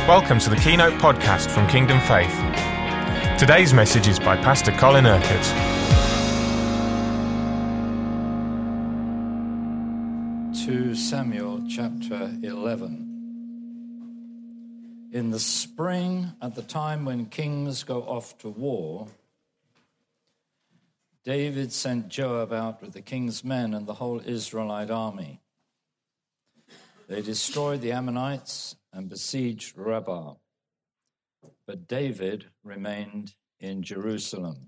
Welcome to the Keynote podcast from Kingdom Faith. Today's message is by Pastor Colin Urquhart. 2 Samuel chapter 11. In the spring, at the time when kings go off to war, David sent Joab out with the king's men and the whole Israelite army. They destroyed the Ammonites and besieged Rabbah, but David remained in Jerusalem.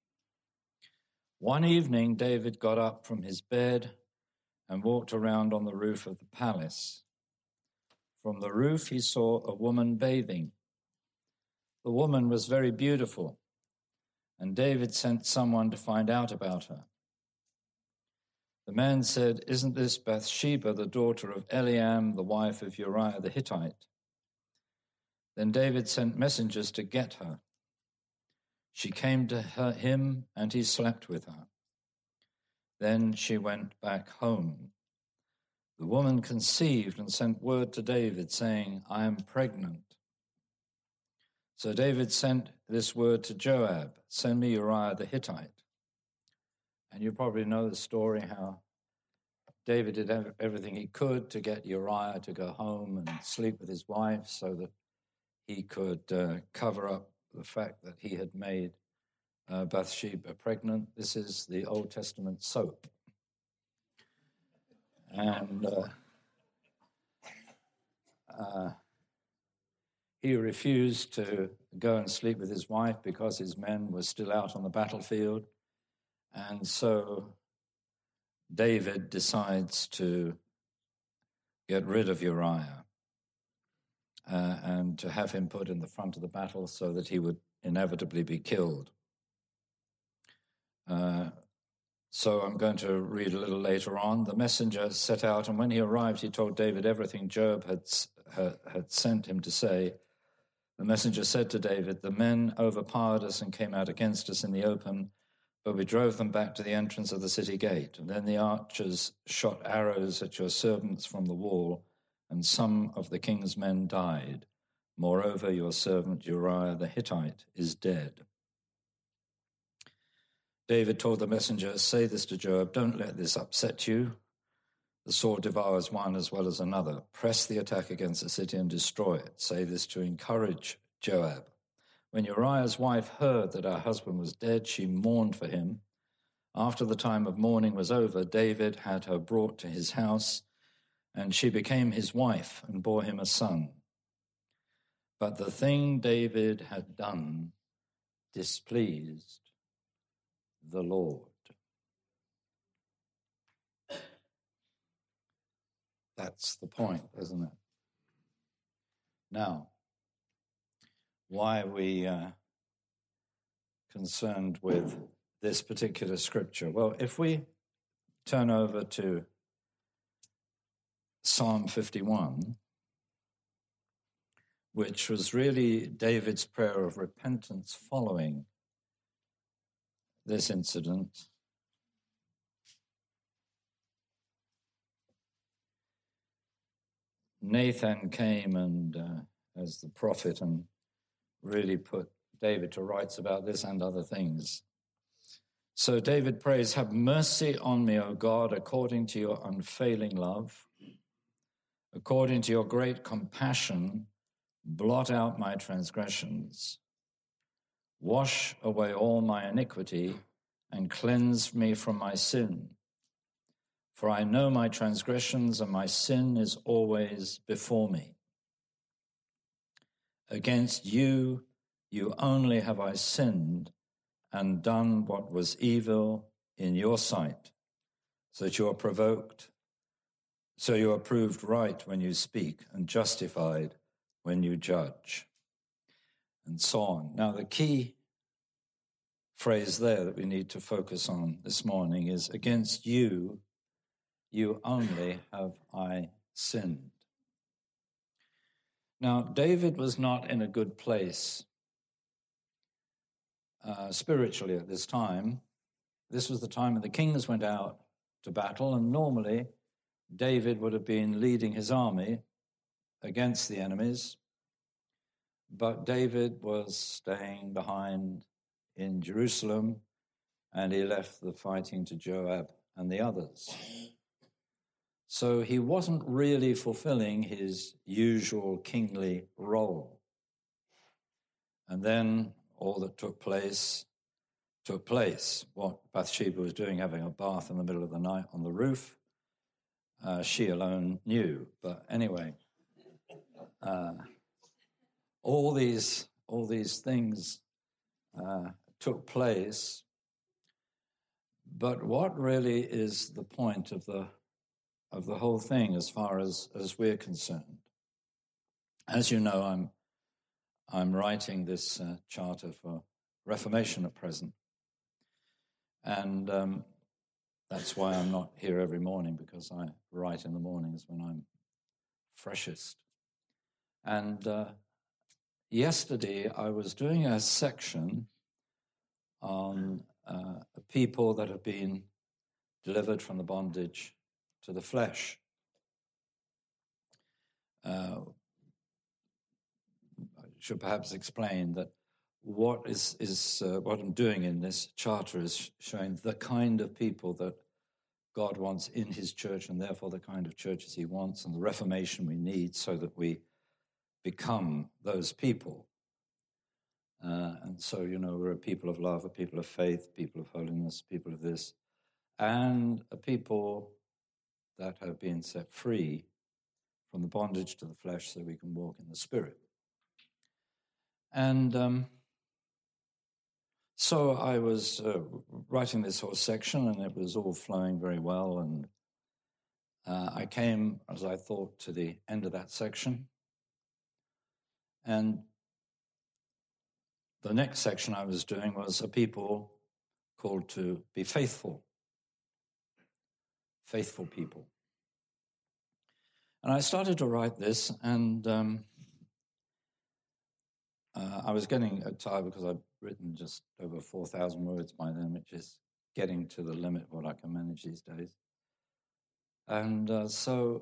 One evening, David got up from his bed and walked around on the roof of the palace. From the roof, he saw a woman bathing. The woman was very beautiful, and David sent someone to find out about her. The man said, "Isn't this Bathsheba, the daughter of Eliam, the wife of Uriah the Hittite?" Then David sent messengers to get her. She came to him, and he slept with her. Then she went back home. The woman conceived and sent word to David, saying, "I am pregnant." So David sent this word to Joab, "Send me Uriah the Hittite." And you probably know the story how David did everything he could to get Uriah to go home and sleep with his wife so that he could cover up the fact that he had made Bathsheba pregnant. This is the Old Testament soap. And he refused to go and sleep with his wife because his men were still out on the battlefield. And so David decides to get rid of Uriah and to have him put in the front of the battle so that he would inevitably be killed. So I'm going to read a little later on. The messenger set out, and when he arrived, he told David everything Joab had sent him to say. The messenger said to David, "The men overpowered us and came out against us in the open, but we drove them back to the entrance of the city gate. And then the archers shot arrows at your servants from the wall, and some of the king's men died. Moreover, your servant Uriah the Hittite is dead." David told the messenger, "Say this to Joab, don't let this upset you. The sword devours one as well as another. Press the attack against the city and destroy it. Say this to encourage Joab. When Uriah's wife heard that her husband was dead, she mourned for him. After the time of mourning was over, David had her brought to his house, and she became his wife and bore him a son. But the thing David had done displeased the Lord." That's the point, isn't it? Now, why are we concerned with this particular scripture? Well, if we turn over to Psalm 51, which was really David's prayer of repentance following this incident. Nathan came and as the prophet and really put David to rights about this and other things. So David prays, "Have mercy on me, O God, according to your unfailing love. According to your great compassion, blot out my transgressions. Wash away all my iniquity and cleanse me from my sin. For I know my transgressions and my sin is always before me. Against you, you only have I sinned and done what was evil in your sight, so that you are proved right when you speak and justified when you judge," and so on. Now, the key phrase there that we need to focus on this morning is, "Against you, you only have I sinned." Now, David was not in a good place spiritually at this time. This was the time when the kings went out to battle, and normally David would have been leading his army against the enemies. but David was staying behind in Jerusalem, and he left the fighting to Joab and the others. So he wasn't really fulfilling his usual kingly role. And then all that took place. What Bathsheba was doing, having a bath in the middle of the night on the roof, she alone knew. But anyway, all these things took place. But what really is the point of the whole thing, as far as we're concerned? As you know, I'm writing this charter for Reformation at present, and that's why I'm not here every morning, because I write in the mornings when I'm freshest. And yesterday I was doing a section on people that have been delivered from the bondage to the flesh. I should perhaps explain that what I'm doing in this charter is showing the kind of people that God wants in his church, and therefore the kind of churches he wants, and the reformation we need so that we become those people. And so, we're a people of love, a people of faith, people of holiness, people of this, and a people that have been set free from the bondage to the flesh so we can walk in the Spirit. And so I was writing this whole section, and it was all flowing very well, and I came, as I thought, to the end of that section, and the next section I was doing was a people called to be faithful people. And I started to write this, and I was getting tired because I'd written just over 4,000 words by then, which is getting to the limit of what I can manage these days. And so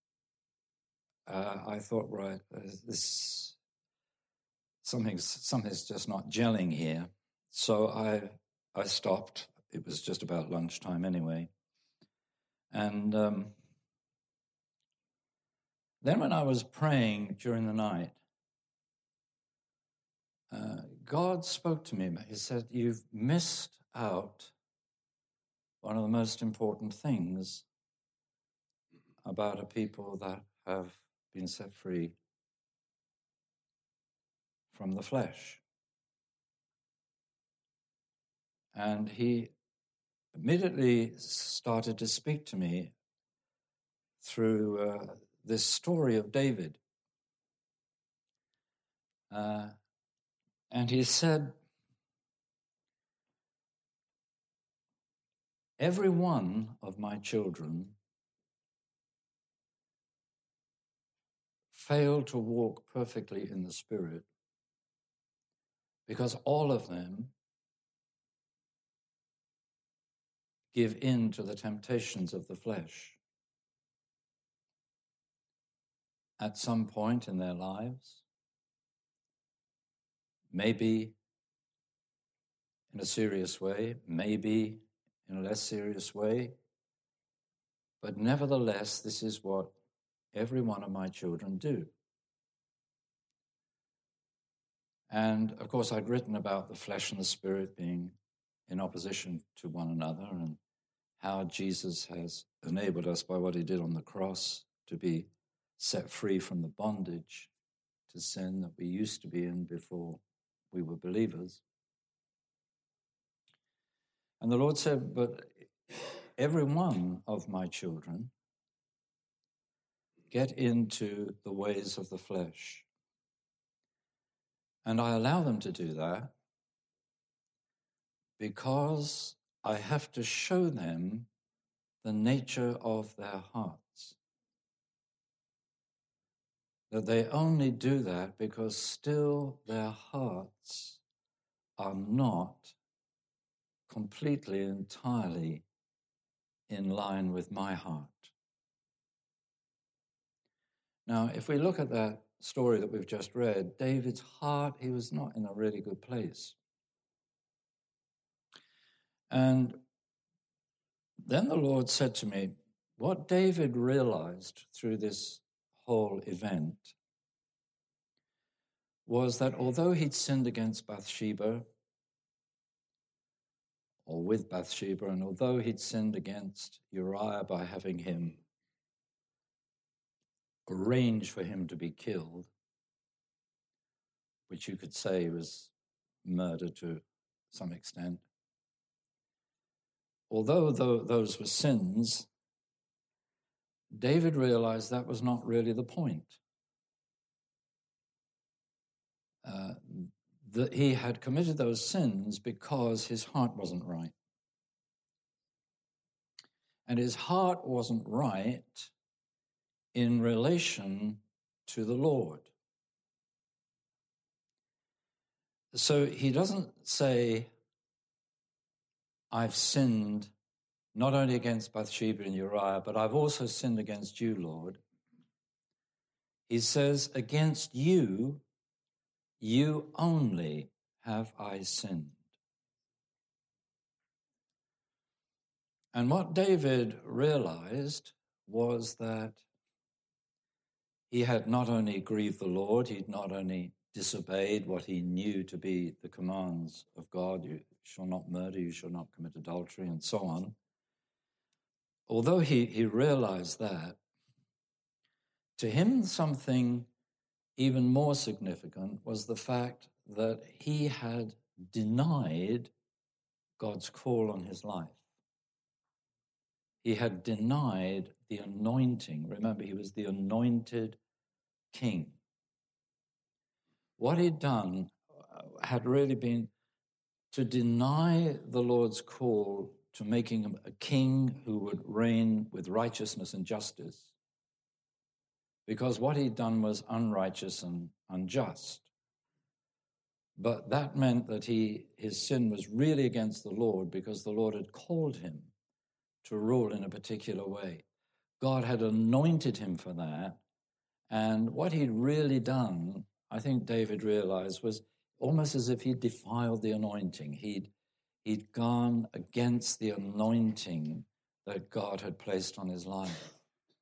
I thought, right, this something's just not gelling here. So I stopped. It was just about lunchtime anyway. And then when I was praying during the night, God spoke to me. He said, "You've missed out one of the most important things about a people that have been set free from the flesh." And he immediately started to speak to me through this story of David. And he said, "Every one of my children failed to walk perfectly in the Spirit because all of them give in to the temptations of the flesh at some point in their lives, maybe in a serious way, maybe in a less serious way, but nevertheless, this is what every one of my children do." And of course, I'd written about the flesh and the spirit being in opposition to one another, and how Jesus has enabled us by what he did on the cross to be set free from the bondage to sin that we used to be in before we were believers. And the Lord said, "But every one of my children get into the ways of the flesh. And I allow them to do that because I have to show them the nature of their hearts. That they only do that because still their hearts are not completely, entirely in line with my heart." Now, if we look at that story that we've just read, David's heart, he was not in a really good place. And then the Lord said to me, what David realized through this whole event was that although he'd sinned against Bathsheba, or with Bathsheba, and although he'd sinned against Uriah by having him arrange for him to be killed, which you could say was murder to some extent, although those were sins, David realized that was not really the point. That he had committed those sins because his heart wasn't right. And his heart wasn't right in relation to the Lord. So he doesn't say, I've sinned not only against Bathsheba and Uriah, but I've also sinned against you, Lord. He says, against you, you only have I sinned. And what David realized was that he had not only grieved the Lord, he'd not only disobeyed what he knew to be the commands of God, you shall not murder, you shall not commit adultery, and so on. Although he realized that, to him something even more significant was the fact that he had denied God's call on his life. He had denied the anointing. Remember, he was the anointed king. What he'd done had really been to deny the Lord's call to making him a king who would reign with righteousness and justice, because what he'd done was unrighteous and unjust. But that meant that his sin was really against the Lord, because the Lord had called him to rule in a particular way. God had anointed him for that. And what he'd really done, I think David realized, was almost as if he'd defiled the anointing. He'd gone against the anointing that God had placed on his life.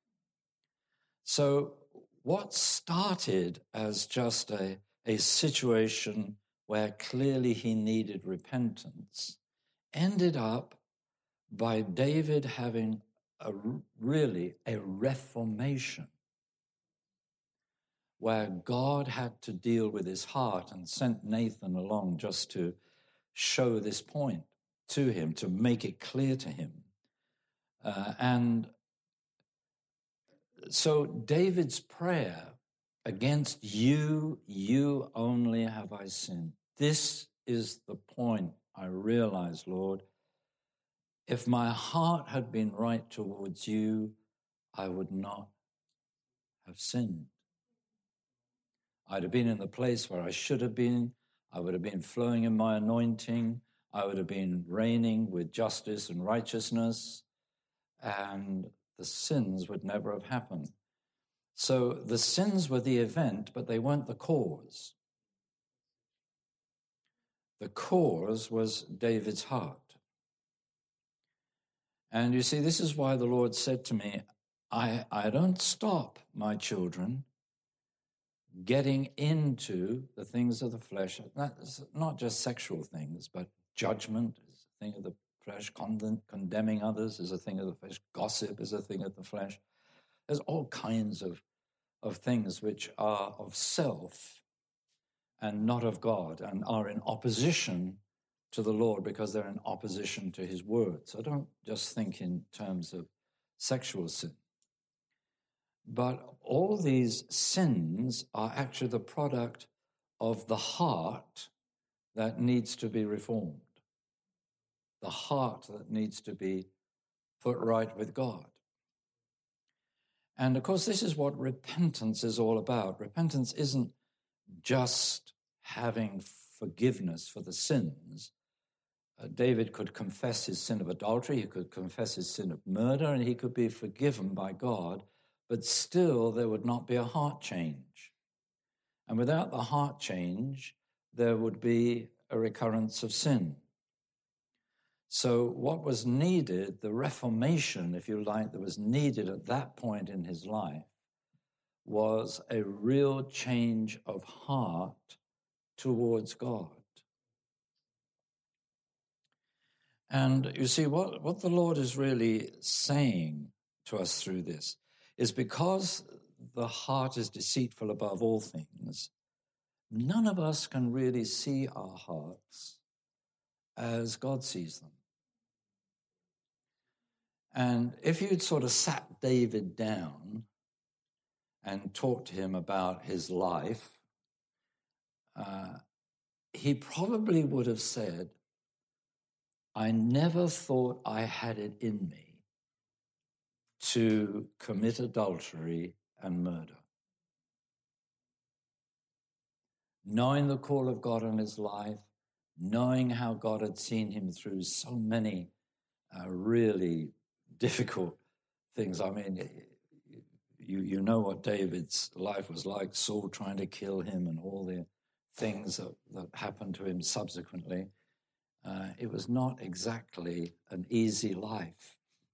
So what started as just a situation where clearly he needed repentance ended up by David having really a reformation, where God had to deal with his heart and sent Nathan along just to show this point to him, to make it clear to him. And so David's prayer, against you only have I sinned. This is the point I realize, Lord. If my heart had been right towards you, I would not have sinned. I'd have been in the place where I should have been. I would have been flowing in my anointing. I would have been reigning with justice and righteousness, and the sins would never have happened. So the sins were the event, but they weren't the cause. The cause was David's heart. And you see, this is why the Lord said to me, I don't stop my children getting into the things of the flesh. That's not just sexual things, but judgment is a thing of the flesh, condemning others is a thing of the flesh, gossip is a thing of the flesh. There's all kinds of things which are of self and not of God, and are in opposition to the Lord because they're in opposition to his word. So don't just think in terms of sexual sin. But all these sins are actually the product of the heart that needs to be reformed, the heart that needs to be put right with God. And of course, this is what repentance is all about. Repentance isn't just having forgiveness for the sins. David could confess his sin of adultery, he could confess his sin of murder, and he could be forgiven by God, but still there would not be a heart change. And without the heart change, there would be a recurrence of sin. So what was needed, the reformation, if you like, that was needed at that point in his life, was a real change of heart towards God. And you see, what the Lord is really saying to us through this is, because the heart is deceitful above all things, none of us can really see our hearts as God sees them. And if you'd sort of sat David down and talked to him about his life, he probably would have said, I never thought I had it in me to commit adultery and murder. Knowing the call of God on his life, knowing how God had seen him through so many really difficult things. I mean, you know what David's life was like, Saul trying to kill him and all the things that happened to him subsequently. It was not exactly an easy life.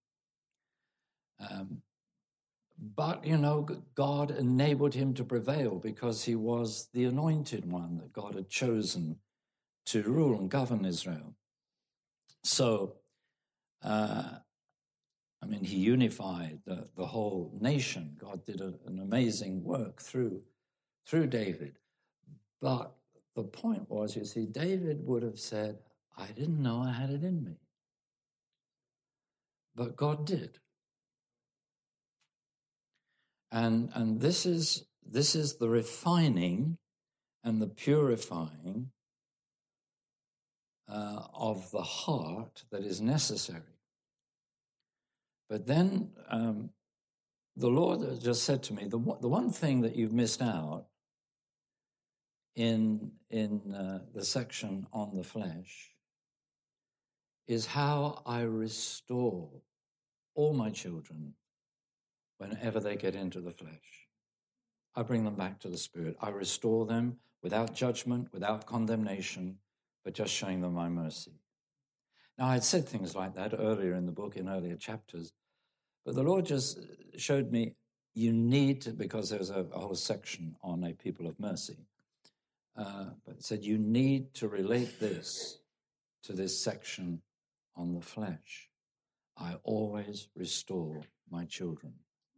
But, God enabled him to prevail because he was the anointed one that God had chosen to rule and govern Israel. So, he unified the whole nation. God did an amazing work through David. But the point was, you see, David would have said, I didn't know I had it in me. But God did. And this is the refining and the purifying of the heart that is necessary. But then the Lord just said to me, the one thing that you've missed out in the section on the flesh is how I restore all my children whenever they get into the flesh. I bring them back to the Spirit. I restore them without judgment, without condemnation, but just showing them my mercy. Now, I had said things like that earlier in the book, in earlier chapters, but the Lord just showed me you need to, because there's a whole section on a people of mercy, but it said you need to relate this to this section on the flesh. I always restore my children.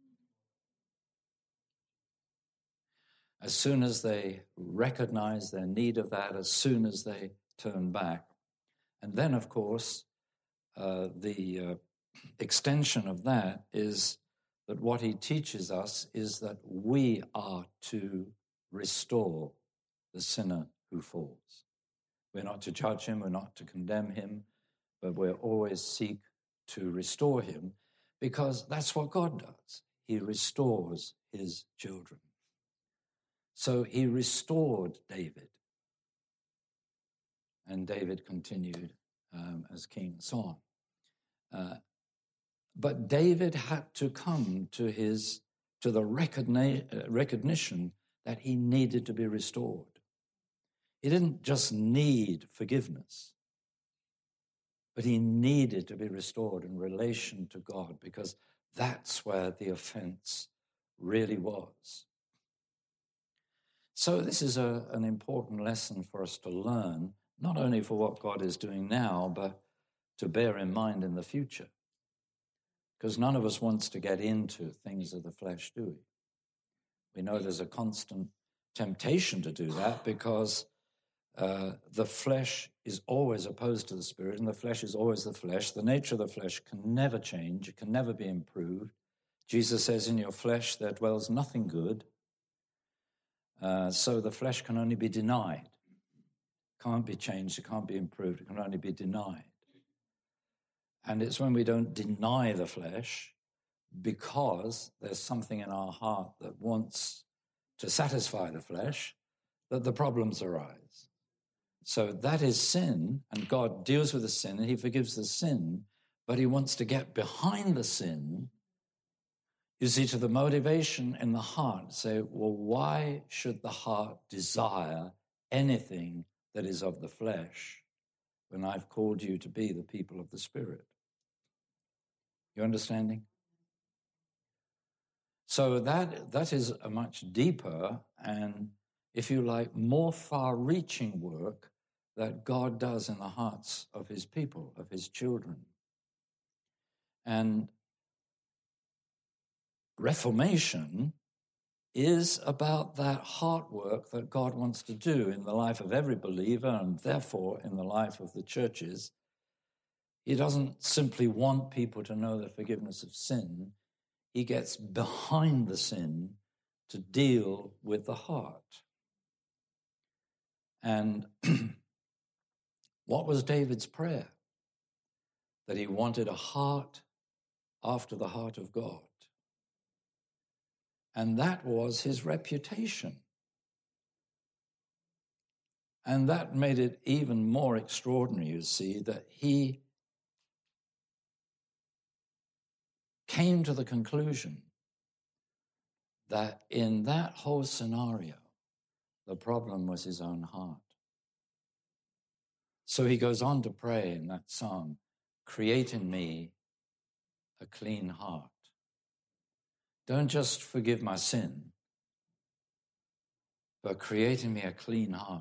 As soon as they recognize their need of that, as soon as they turn back. And then, of course, the extension of that is that what he teaches us is that we are to restore the sinner who falls. We're not to judge him, we're not to condemn him, but we'll always seek to restore him, because that's what God does. He restores his children. So he restored David, and David continued as king and so on. But David had to come to the recognition that he needed to be restored. He didn't just need forgiveness, but he needed to be restored in relation to God, because that's where the offense really was. So this is an important lesson for us to learn, not only for what God is doing now, but to bear in mind in the future. Because none of us wants to get into things of the flesh, do we? We know there's a constant temptation to do that, because the flesh is always opposed to the Spirit, and the flesh is always the flesh. The nature of the flesh can never change. It can never be improved. Jesus says, in your flesh there dwells nothing good. So the flesh can only be denied. Can't be changed. It can't be improved. It can only be denied. And it's when we don't deny the flesh, because there's something in our heart that wants to satisfy the flesh, that the problems arise. So that is sin, and God deals with the sin, and he forgives the sin, but he wants to get behind the sin You see, to the motivation in the heart, say, well, why should the heart desire anything that is of the flesh when I've called you to be the people of the Spirit? You understanding? So that is a much deeper and, if you like, more far-reaching work that God does in the hearts of his people, of his children. And Reformation is about that heart work that God wants to do in the life of every believer and therefore in the life of the churches. He doesn't simply want people to know the forgiveness of sin. He gets behind the sin to deal with the heart. And what was David's prayer? That he wanted a heart after the heart of God. And that was his reputation. And that made it even more extraordinary, you see, that he came to the conclusion that in that whole scenario, the problem was his own heart. So he goes on to pray in that psalm, create in me a clean heart. Don't just forgive my sin, but create in me a clean heart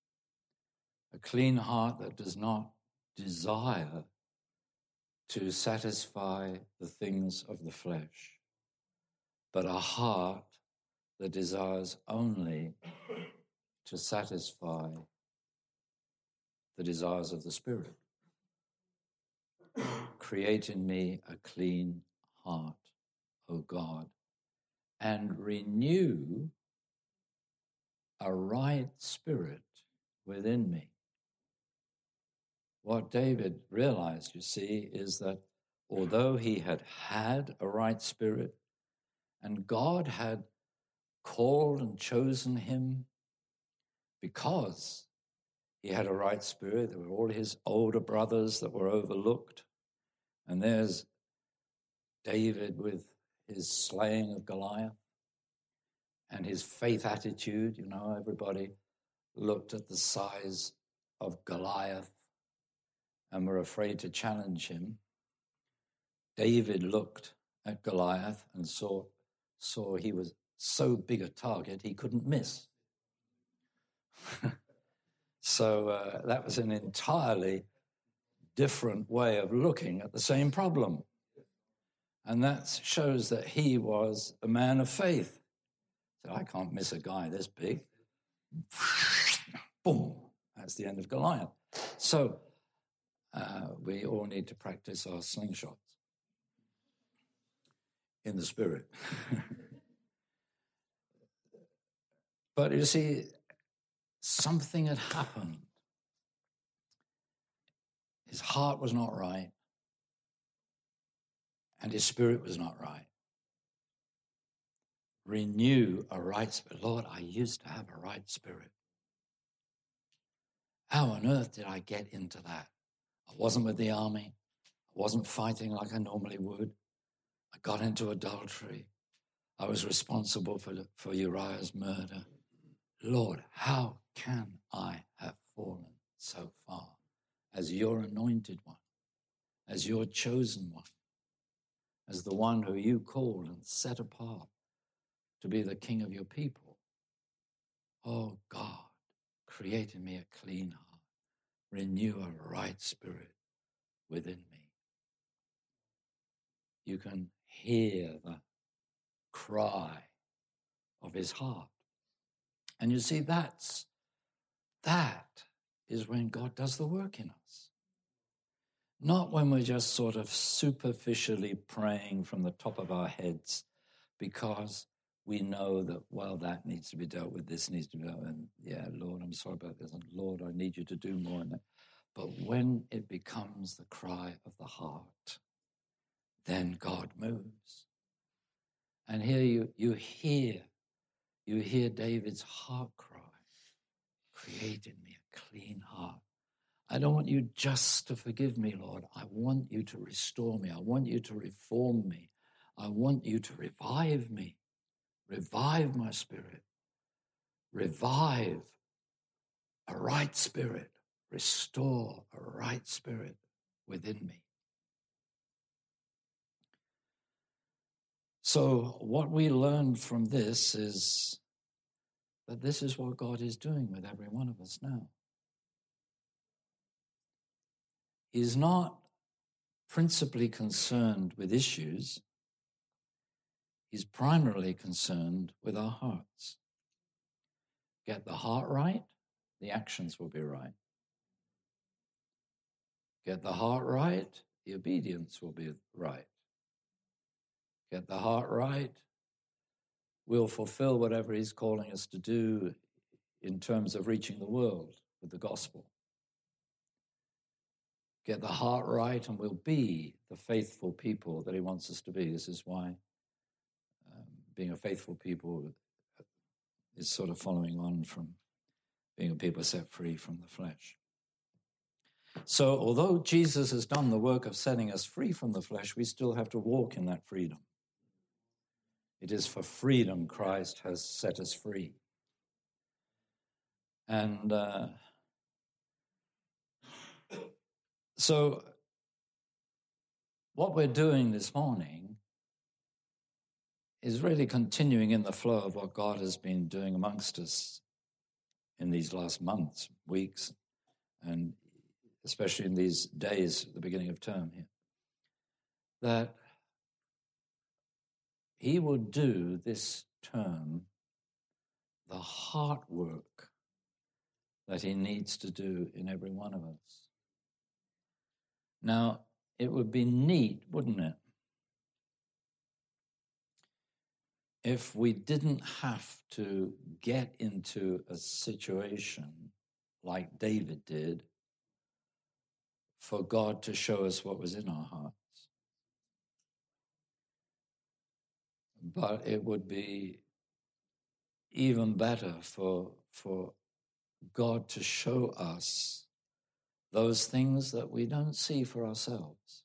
that does not desire to satisfy the things of the flesh, but a heart that desires only to satisfy the desires of the Spirit. Create in me a clean heart, O God, and renew a right spirit within me. What David realized, you see, is that although he had a right spirit, and God had called and chosen him because he had a right spirit, there were all his older brothers that were overlooked. And there's David with his slaying of Goliath and his faith attitude. You know, everybody looked at the size of Goliath and were afraid to challenge him. David looked at Goliath and saw he was so big a target he couldn't miss. So that was an entirely different way of looking at the same problem. And that shows that he was a man of faith. So I can't miss a guy this big. Boom, that's the end of Goliath. So we all need to practice our slingshots in the Spirit. But you see, something had happened. His heart was not right, and his spirit was not right. Renew a right spirit. Lord, I used to have a right spirit. How on earth did I get into that? I wasn't with the army. I wasn't fighting like I normally would. I got into adultery. I was responsible for Uriah's murder. Lord, how can I have fallen so far as your anointed one, as your chosen one, as the one who you called and set apart to be the king of your people? Oh God, create in me a clean heart, renew a right spirit within me. You can hear the cry of his heart. And you see, that is when God does the work in us. Not when we're just sort of superficially praying from the top of our heads because we know that, well, that needs to be dealt with, this needs to be dealt with, and yeah, Lord, I'm sorry about this, and Lord, I need you to do more in that. But when it becomes the cry of the heart, then God moves. And here you hear David's heart cry, create in me a clean heart. I don't want you just to forgive me, Lord. I want you to restore me. I want you to reform me. I want you to revive me, revive my spirit, revive a right spirit, restore a right spirit within me. So what we learned from this is that this is what God is doing with every one of us now. He's not principally concerned with issues. He's primarily concerned with our hearts. Get the heart right, the actions will be right. Get the heart right, the obedience will be right. Get the heart right, we'll fulfill whatever he's calling us to do in terms of reaching the world with the gospel. Get the heart right and we'll be the faithful people that he wants us to be. This is why being a faithful people is sort of following on from being a people set free from the flesh. So although Jesus has done the work of setting us free from the flesh, we still have to walk in that freedom. It is for freedom Christ has set us free. And so what we're doing this morning is really continuing in the flow of what God has been doing amongst us in these last months, weeks, and especially in these days at the beginning of term here, that he will do this term the heart work that he needs to do in every one of us. Now, it would be neat, wouldn't it, if we didn't have to get into a situation like David did for God to show us what was in our hearts. But it would be even better for God to show us those things that we don't see for ourselves.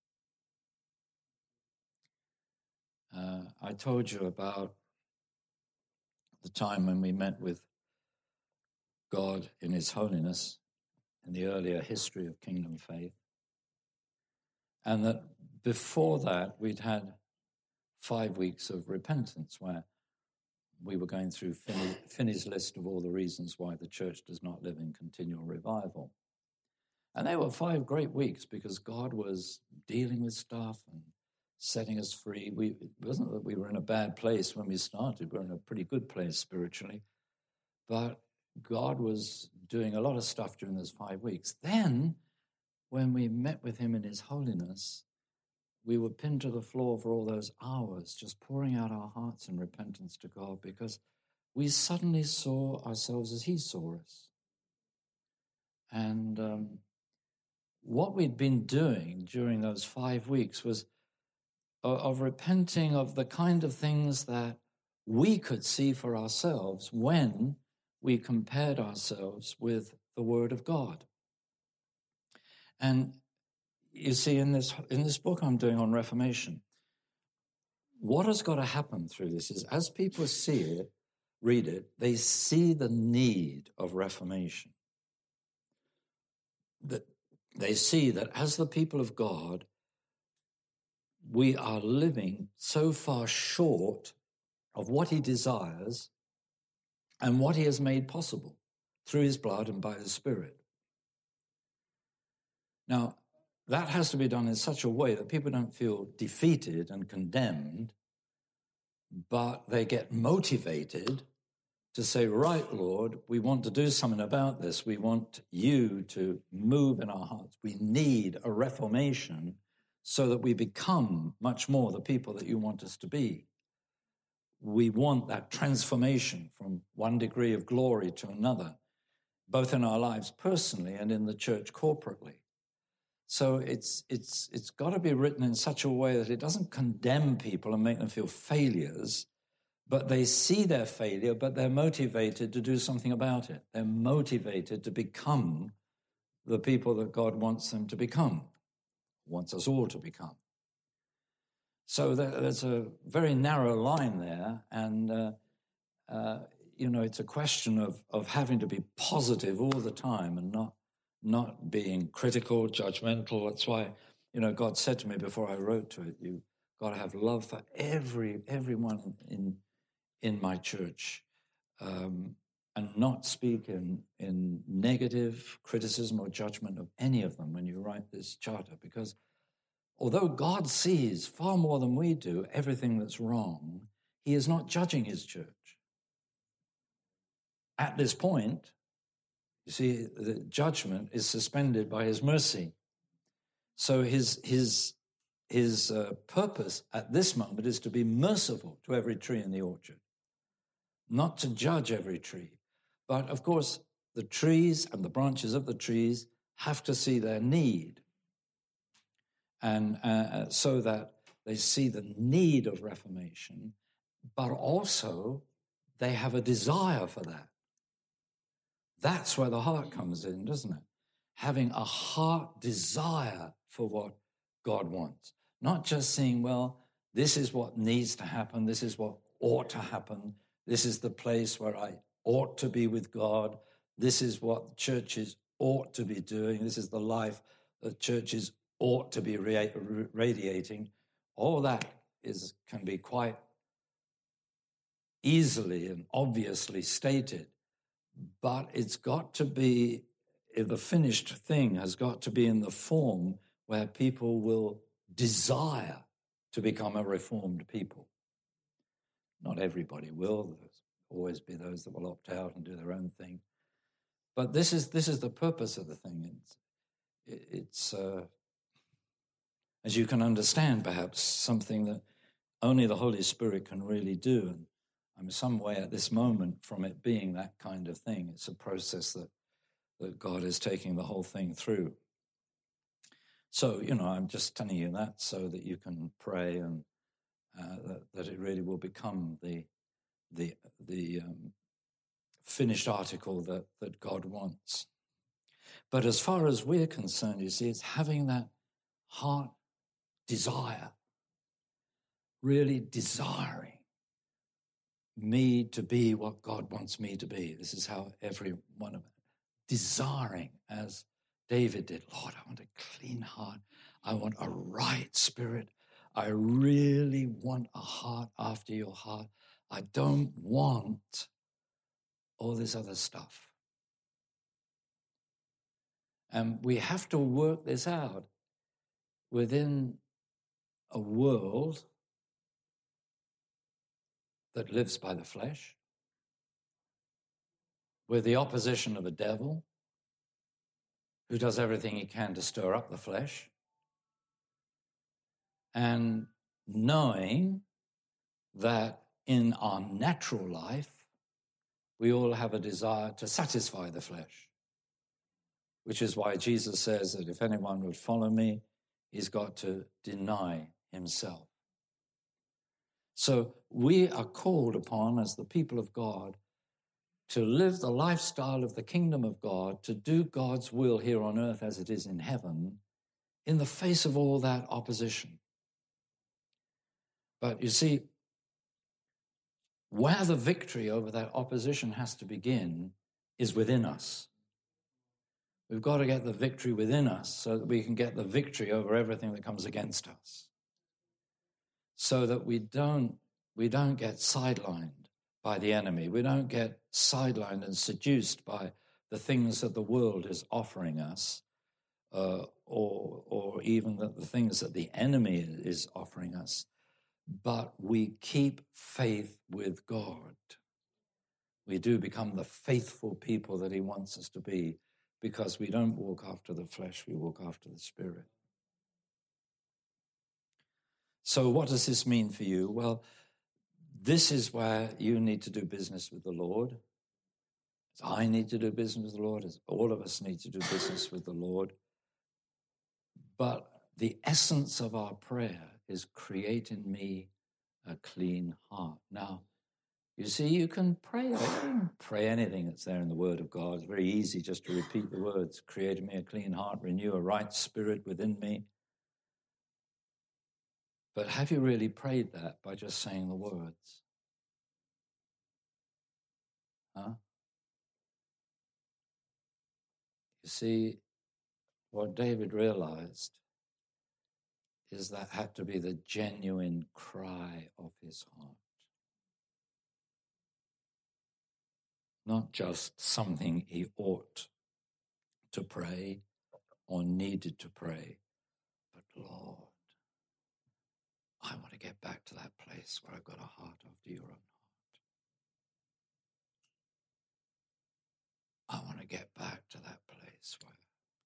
I told you about the time when we met with God in his holiness in the earlier history of Kingdom Faith. And that before that, we'd had 5 weeks of repentance where we were going through Finney's list of all the reasons why the church does not live in continual revival. And they were 5 great weeks because God was dealing with stuff and setting us free. It wasn't that we were in a bad place when we started. We were in a pretty good place spiritually. But God was doing a lot of stuff during those 5 weeks. Then, when we met with him in his holiness, we were pinned to the floor for all those hours, just pouring out our hearts in repentance to God because we suddenly saw ourselves as he saw us. And what we'd been doing during those 5 weeks was of repenting of the kind of things that we could see for ourselves when we compared ourselves with the Word of God. And you see, in this book I'm doing on Reformation, what has got to happen through this is as people see it, read it, they see the need of reformation. That they see that as the people of God, we are living so far short of what he desires and what he has made possible through his blood and by his Spirit. Now, that has to be done in such a way that people don't feel defeated and condemned, but they get motivated to say, right, Lord, we want to do something about this. We want you to move in our hearts. We need a reformation so that we become much more the people that you want us to be. We want that transformation from one degree of glory to another, both in our lives personally and in the church corporately. So it's got to be written in such a way that it doesn't condemn people and make them feel failures, but they see their failure, but they're motivated to do something about it. They're motivated to become the people that God wants them to become, wants us all to become. So there's a very narrow line there, and it's a question of having to be positive all the time and not being critical, judgmental. That's why, God said to me before I wrote to it, you've got to have love for everyone in my church, and not speak in negative criticism or judgment of any of them when you write this charter, because although God sees far more than we do everything that's wrong, he is not judging his church. At this point, you see, the judgment is suspended by his mercy. So his purpose at this moment is to be merciful to every tree in the orchard, not to judge every tree. But of course, the trees and the branches of the trees have to see their need, and so that they see the need of reformation, but also they have a desire for that. That's where the heart comes in, doesn't it? Having a heart desire for what God wants. Not just saying, well, this is what needs to happen. This is what ought to happen. This is the place where I ought to be with God. This is what churches ought to be doing. This is the life that churches ought to be radiating. All that can be quite easily and obviously stated. But it's got to be, the finished thing has got to be in the form where people will desire to become a reformed people. Not everybody will. There's always be those that will opt out and do their own thing. But this is the purpose of the thing. It's as you can understand, perhaps something that only the Holy Spirit can really do. And I'm some way at this moment from it being that kind of thing. It's a process that God is taking the whole thing through. So, I'm just telling you that so that you can pray and that it really will become the finished article that God wants. But as far as we're concerned, you see, it's having that heart desire, really desiring me to be what God wants me to be. This is how every one of it, desiring, as David did, Lord, I want a clean heart. I want a right spirit. I really want a heart after your heart. I don't want all this other stuff. And we have to work this out within a world that lives by the flesh, with the opposition of a devil who does everything he can to stir up the flesh, and knowing that in our natural life, we all have a desire to satisfy the flesh, which is why Jesus says that if anyone would follow me, he's got to deny himself. So we are called upon as the people of God to live the lifestyle of the kingdom of God, to do God's will here on earth as it is in heaven, in the face of all that opposition. But you see, where the victory over that opposition has to begin is within us. We've got to get the victory within us so that we can get the victory over everything that comes against us. So that we don't get sidelined by the enemy. We don't get sidelined and seduced by the things that the world is offering us, or even the things that the enemy is offering us. But we keep faith with God. We do become the faithful people that he wants us to be, because we don't walk after the flesh, we walk after the Spirit. So what does this mean for you? Well, this is where you need to do business with the Lord. As I need to do business with the Lord, as all of us need to do business with the Lord. But the essence of our prayer is create in me a clean heart. Now, you see, you can pray anything that's there in the Word of God. It's very easy just to repeat the words. Create in me a clean heart, renew a right spirit within me. But have you really prayed that by just saying the words? Huh? You see, what David realized is that had to be the genuine cry of his heart. Not just something he ought to pray or needed to pray, but Lord, I want to get back to that place where I've got a heart after your own heart. I want to get back to that place where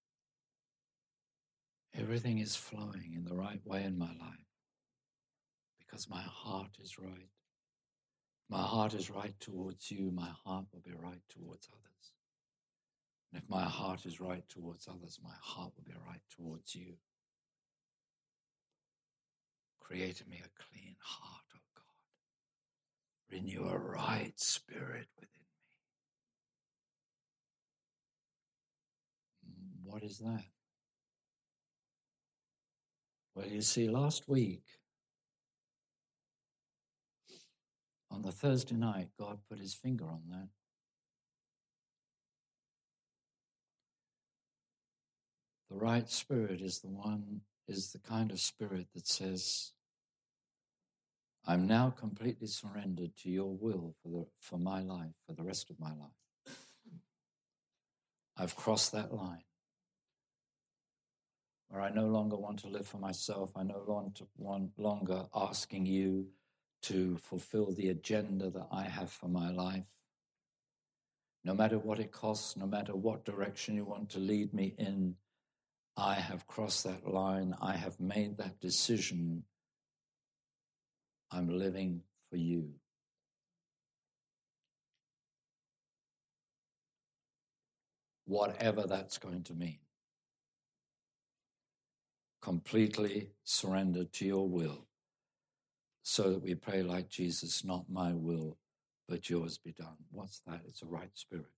everything is flowing in the right way in my life because my heart is right. My heart is right towards you. My heart will be right towards others. And if my heart is right towards others, my heart will be right towards you. Create in me a clean heart, O God. Renew a right spirit within me. What is that? Well, you see, last week, on the Thursday night, God put his finger on that. The right spirit is the kind of spirit that says, I'm now completely surrendered to your will for my life, for the rest of my life. I've crossed that line where I no longer want to live for myself. I no longer asking you to fulfill the agenda that I have for my life. No matter what it costs, no matter what direction you want to lead me in, I have crossed that line. I have made that decision. I'm living for you. Whatever that's going to mean. Completely surrendered to your will, so that we pray like Jesus, not my will, but yours be done. What's that? It's a right spirit.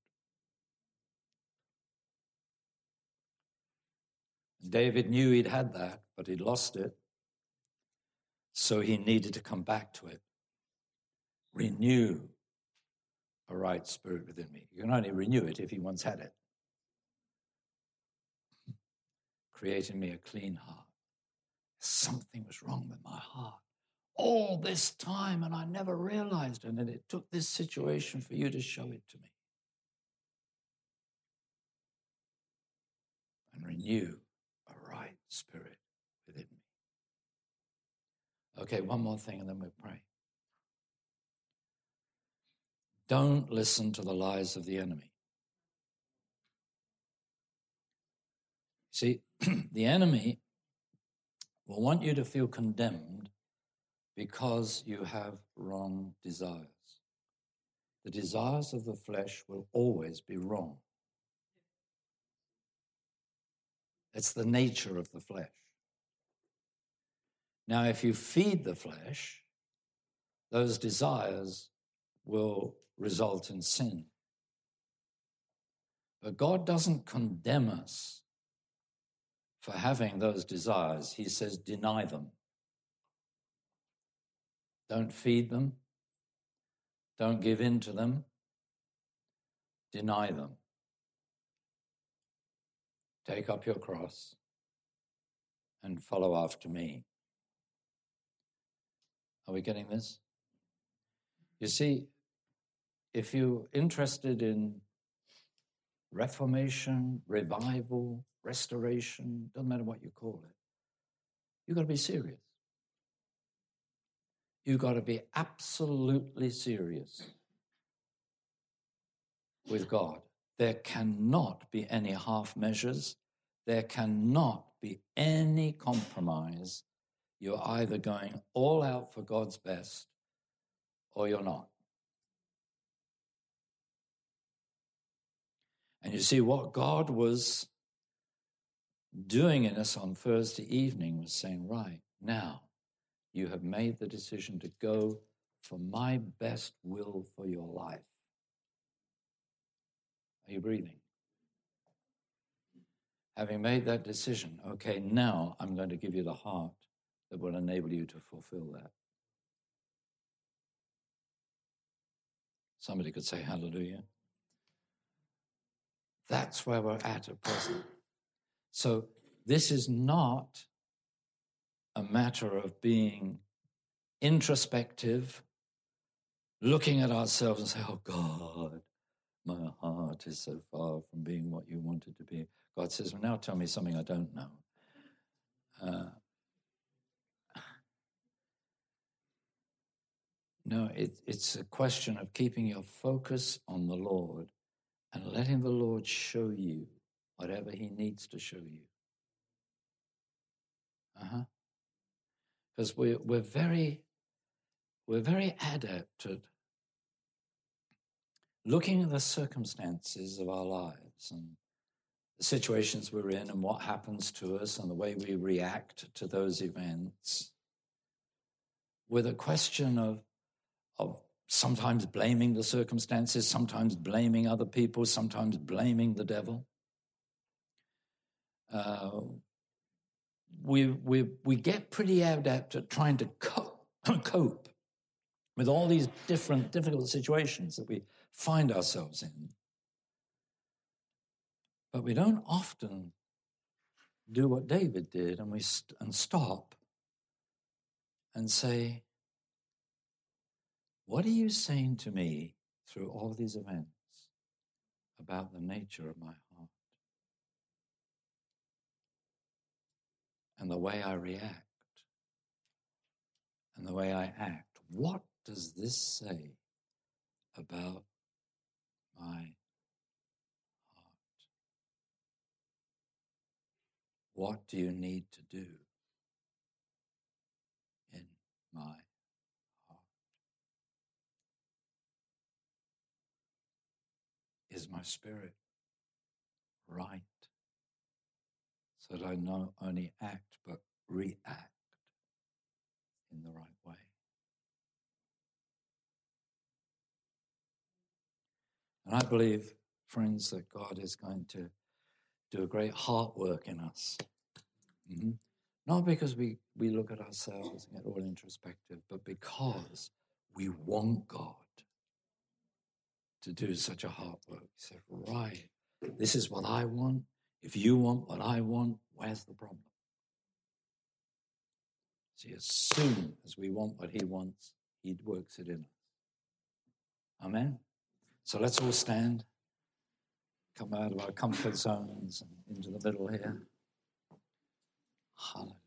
David knew he'd had that, but he'd lost it. So he needed to come back to it. Renew a right spirit within me. You can only renew it if he once had it. Create in me a clean heart. Something was wrong with my heart all this time, and I never realized it. And it took this situation for you to show it to me. And renew a right spirit within me. Okay, one more thing, and then we'll pray. Don't listen to the lies of the enemy. See, the enemy will want you to feel condemned because you have wrong desires. The desires of the flesh will always be wrong. It's the nature of the flesh. Now, if you feed the flesh, those desires will result in sin. But God doesn't condemn us for having those desires. He says, deny them. Don't feed them. Don't give in to them. Deny them. Take up your cross and follow after me. Are we getting this? You see, if you're interested in reformation, revival, restoration, doesn't matter what you call it, you've got to be serious. You've got to be absolutely serious with God. There cannot be any half measures. There cannot be any compromise. You're either going all out for God's best or you're not. And you see, what God was doing in us on Thursday evening was saying, right, now you have made the decision to go for my best will for your life. Are you breathing? Having made that decision, okay, now I'm going to give you the heart that will enable you to fulfill that. Somebody could say hallelujah. That's where we're at present. So this is not a matter of being introspective, looking at ourselves and say, oh God, my heart is so far from being what you wanted to be. God says, well, now tell me something I don't know. No, it's a question of keeping your focus on the Lord and letting the Lord show you whatever he needs to show you. Because we're very adept at looking at the circumstances of our lives and the situations we're in and what happens to us and the way we react to those events with a question of sometimes blaming the circumstances, sometimes blaming other people, sometimes blaming the devil. We get pretty adept at trying to cope with all these different difficult situations that we find ourselves in. But we don't often do what David did, and we stop and say, what are you saying to me through all these events about the nature of my heart and the way I react and the way I act? What does this say about my heart? What do you need to do in my heart? Is my spirit right so that I not only act but react in the right way? And I believe, friends, that God is going to do a great heart work in us. Mm-hmm. Not because we look at ourselves and get all introspective, but because we want God to do such a heart work. He said, right, this is what I want. If you want what I want, where's the problem? See, as soon as we want what he wants, he works it in us. Amen? So let's all stand, come out of our comfort zones and into the middle here. Hallelujah.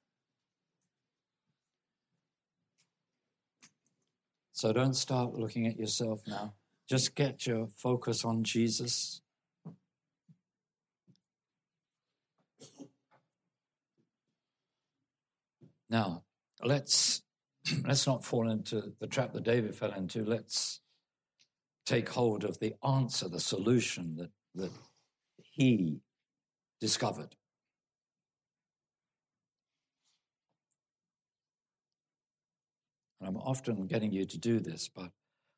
So don't start looking at yourself now. Just get your focus on Jesus. Now, let's not fall into the trap that David fell into. Let's take hold of the answer, the solution that he discovered. And I'm often getting you to do this, but I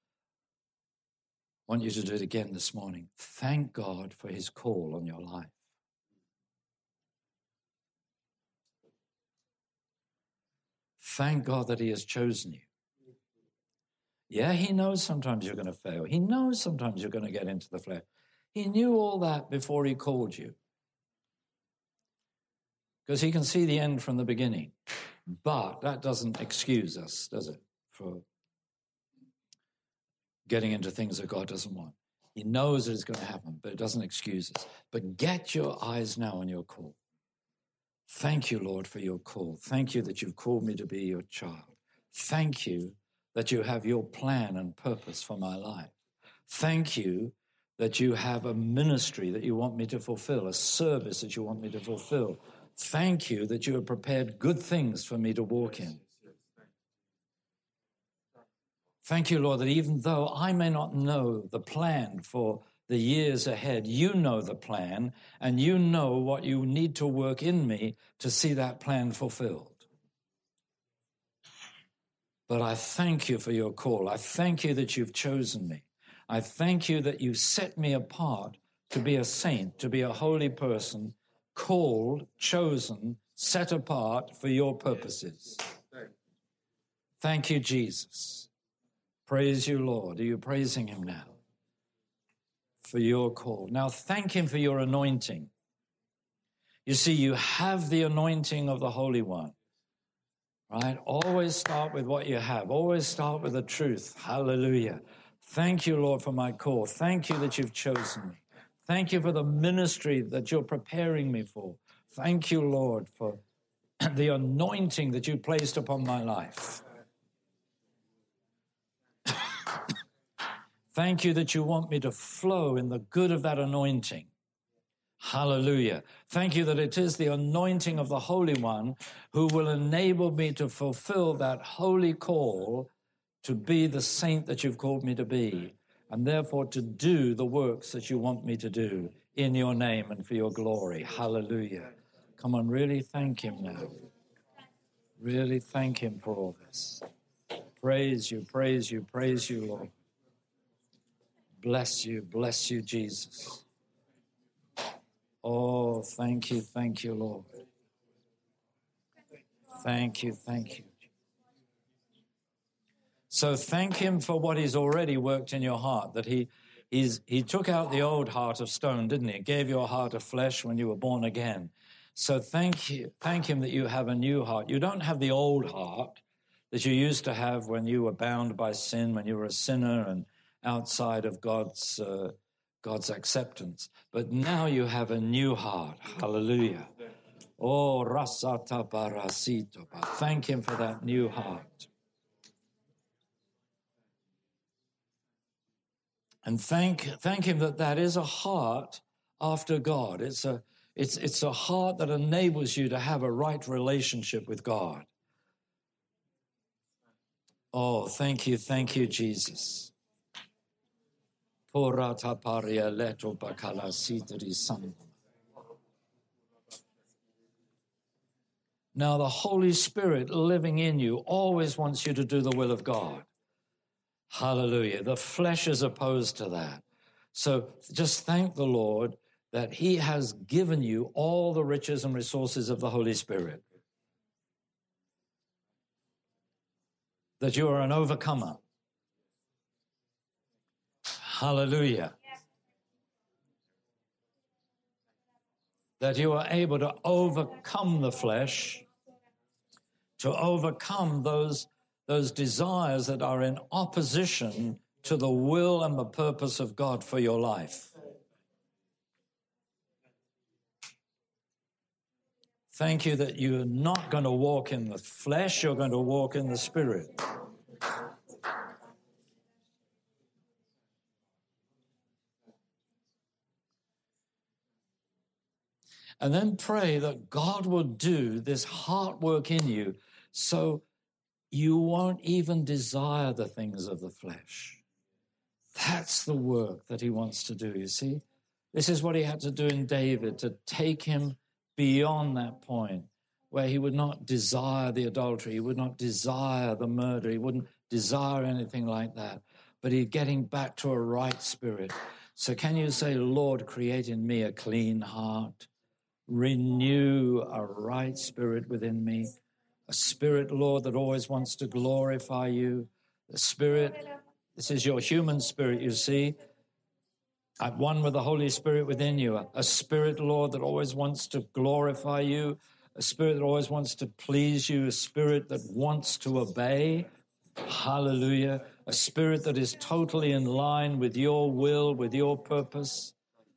want you to do it again this morning. Thank God for his call on your life. Thank God that he has chosen you. Yeah, he knows sometimes you're going to fail. He knows sometimes you're going to get into the flesh. He knew all that before he called you. Because he can see the end from the beginning. But that doesn't excuse us, does it, for getting into things that God doesn't want. He knows that it's going to happen, but it doesn't excuse us. But get your eyes now on your call. Thank you, Lord, for your call. Thank you that you've called me to be your child. Thank you that you have your plan and purpose for my life. Thank you that you have a ministry that you want me to fulfill, a service that you want me to fulfill. Thank you that you have prepared good things for me to walk in. Thank you, Lord, that even though I may not know the plan for the years ahead, you know the plan, and you know what you need to work in me to see that plan fulfilled. But I thank you for your call. I thank you that you've chosen me. I thank you that you set me apart to be a saint, to be a holy person, called, chosen set apart for your purposes. Thank you, Jesus. Praise you, Lord. Are you praising him now for your call? Now thank him for your anointing. You see, you have the anointing of the Holy One, right? Always start with what you have. Always start with the truth. Hallelujah. Thank you, Lord, for my call. Thank you that you've chosen me. Thank you for the ministry that you're preparing me for. Thank you, Lord, for the anointing that you placed upon my life. Thank you that you want me to flow in the good of that anointing. Hallelujah. Thank you that it is the anointing of the Holy One who will enable me to fulfill that holy call to be the saint that you've called me to be, and therefore to do the works that you want me to do in your name and for your glory. Hallelujah. Come on, really thank him now. Really thank him for all this. Praise you, praise you, praise you, Lord. Bless you, Jesus. Oh, thank you, Lord. Thank you. So thank him for what he's already worked in your heart, that he took out the old heart of stone, didn't he? Gave you a heart of flesh when you were born again. So thank him that you have a new heart. You don't have the old heart that you used to have when you were bound by sin, when you were a sinner and outside of God's acceptance. But now you have a new heart. Hallelujah. Oh, rasata parasito. Thank him for that new heart. And thank him that is a heart after God. It's a heart that enables you to have a right relationship with God. Oh, thank you, Jesus. Porata paria leto bakala sitri sam. Now the Holy Spirit living in you always wants you to do the will of God. Hallelujah. The flesh is opposed to that. So just thank the Lord that he has given you all the riches and resources of the Holy Spirit. That you are an overcomer. Hallelujah. That you are able to overcome the flesh, to overcome those desires that are in opposition to the will and the purpose of God for your life. Thank you that you're not going to walk in the flesh, you're going to walk in the Spirit. And then pray that God will do this heart work in you so you won't even desire the things of the flesh. That's the work that he wants to do, you see. This is what he had to do in David, to take him beyond that point where he would not desire the adultery, he would not desire the murder, he wouldn't desire anything like that, but he's getting back to a right spirit. So can you say, Lord, create in me a clean heart, renew a right spirit within me, a spirit, Lord, that always wants to glorify you, the spirit, this is your human spirit, you see, at one with the Holy Spirit within you, a spirit, Lord, that always wants to glorify you, a spirit that always wants to please you, a spirit that wants to obey. Hallelujah. A spirit that is totally in line with your will, with your purpose.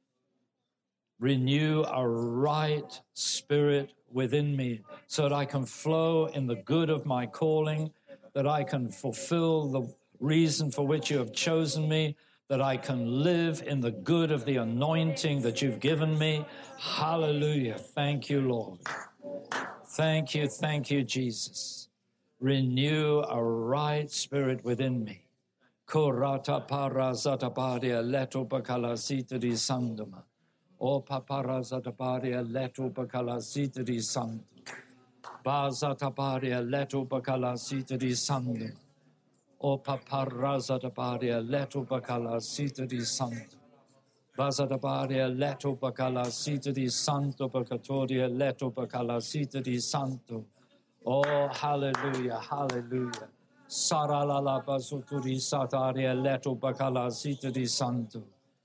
Renew a right spirit within me so that I can flow in the good of my calling, that I can fulfill the reason for which you have chosen me, that I can live in the good of the anointing that you've given me. Hallelujah. Thank you, Lord. Thank you, Jesus. Renew a right spirit within me. Korata para zataparia leto bakala sitri sanduma. O papara zataparia leto bakala sitri sanduma. Ba zataparia leto bakala sitri sanduma. O papara zataparia leto bakala sitri sanduma. Vasadabaria leto bacala sita di santo bacatoria leto bacala sita di santo. Oh, hallelujah, hallelujah. Saralala basuturi sataria leto bacala sita di santo.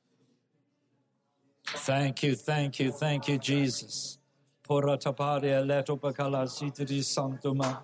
Thank you, thank you, thank you, Jesus. Porataparia leto bacala sita di santo ma.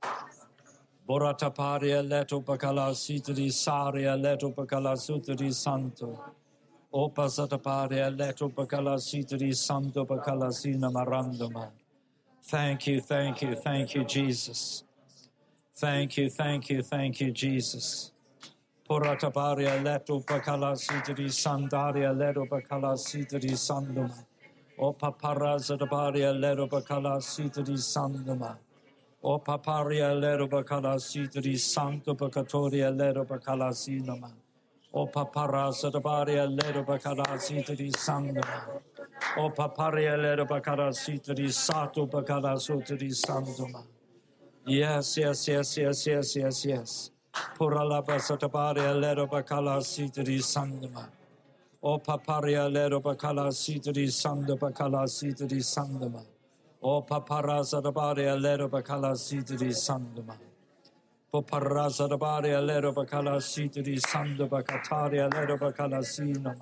Borataparia leto bacala sita di saria leto bacala sita di santo. O pasataparia leto bacala sita di santo bacala sina marandoma. Thank you, thank you, thank you, Jesus. Thank you, thank you, thank you, Jesus. Porataparia leto bacala sita di sandaria leto bacala sita di sandoma. O paparazataparia leto bacala sita di sandoma. O paparia leto bacala sita di santo bacatoria leto bacala sinoma. O paparazataparia leto bacala sita di sandoma. O paparia leto bacala sita di sato bacala sota di sandoma. Yes, yes, yes, yes, yes, yes, yes. Puralaba sataparia leto bacala sita di sandoma. O paparia leto bacala sita di sando bacala sita di sandoma. O paparazataparia leto bacala sita di sandoma. Poparazataparia leto bacala sita di sando bacataria leto bacala sinoma.